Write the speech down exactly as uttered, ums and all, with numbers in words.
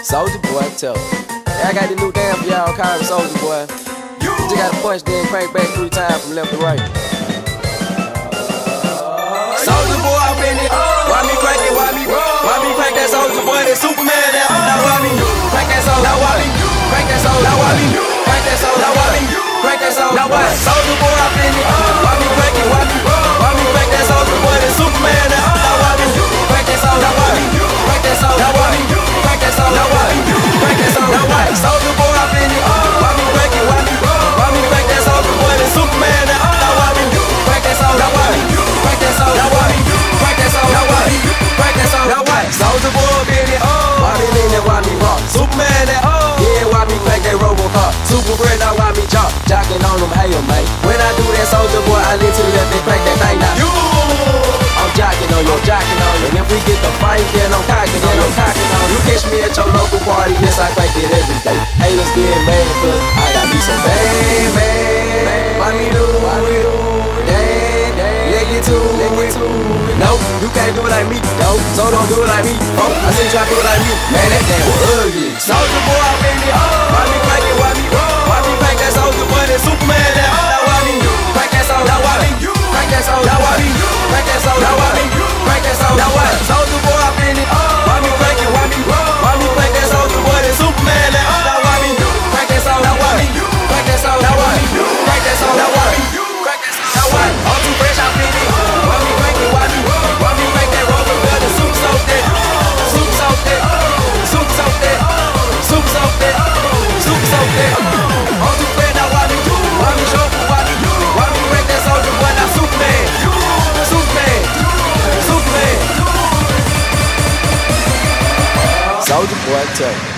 Soulja Boy, tell her. Yeah, I got the new damn for y'all, call him Soulja Boy. Just gotta punch, then crank back three times from left to right. Soulja Boy, I'm in it. Why me crank it? Why me? Why me crank that Soulja Boy? That Superman that. Now why me crank that Soulja? Now why me crank that Soulja? Now why me crank that Soulja? Now why me crank that Soulja? Now what? Soulja Boy, I'm in it. Why me crank it? Why me? Why me crank that Soulja Boy? That Superman that. Now why me crank that Soulja? Now why me crank that Soulja? Now why me crank that Soulja? Now why me crank that Soulja? Now what? Soulja Boy, I'm in it. Why me crank it? Why me? Why me crank that Soulja Boy? That Superman that. Now why me crank that Soulja? Now why me crank that Soulja? Now why me crank that Soulja? Now why me crank that Soulja? Now what? Soulja Boy, I'm in it. Why me lean and why me rock? Superman that. Yeah, why me crank that Robocop? Super bread, now why me jock? Jocking on them, hey, mate. When I do that, Soulja Boy, I lean to the left and crank that thing now. You, I'm jocking on you, jocking on you. And if we get the fight, then I'm cocking on you, cocking on you. You catch me at your local party, yes, I crank it every day. Haters get mad, cause I got me some baby. Why me do, why me do, damn, yeah, get to, yeah, get to. No, you can't do it like me, no, so don't do it like me. Oh, I said you try to do it like me, man, that damn was ugly. Soulja Boy, I'm in it. Why me crank it, why me, why me crank that Soulja Boy, that Superman that. Now why me crank that Soulja? Now why me crank that Soulja? Now why me crank that Soulja? Now why me crank that Soulja? Now what? Soulja Boy, I'm in it. Why me crank it, why me, why me crank that Soulja Boy, that Superman that. Now why me crank that Soulja? Now why me crank that Soulja? Now why me crank that Soulja? Now why me crank that Soulja? Now what? All too fresh, I'm in it. Why me crank it, why me, why me crank that roller bell, the soup soaked that, soup soaked that, soup soaked that, soup soaked that, soup soaked that. All too fresh, now why me, why me show, why me, why me crank that Soulja Boy, now Superman, Superman, Superman. Soulja Boy, tell me.